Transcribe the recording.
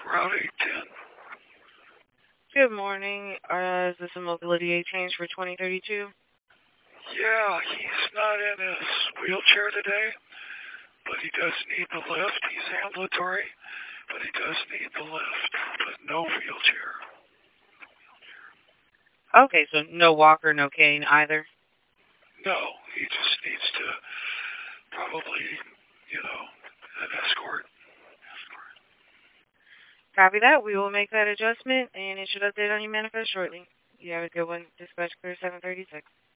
Route 810. Good morning. Is this a mobility aid change for 2032? Yeah, he's not in his wheelchair today, but he does need the lift. He's ambulatory, but he does need the lift, but no wheelchair. Okay, so no walker, no cane either. No, he just needs to probably, an escort. Copy that. We will make that adjustment, and it should update on your manifest shortly. You have a good one. Dispatch clear 736.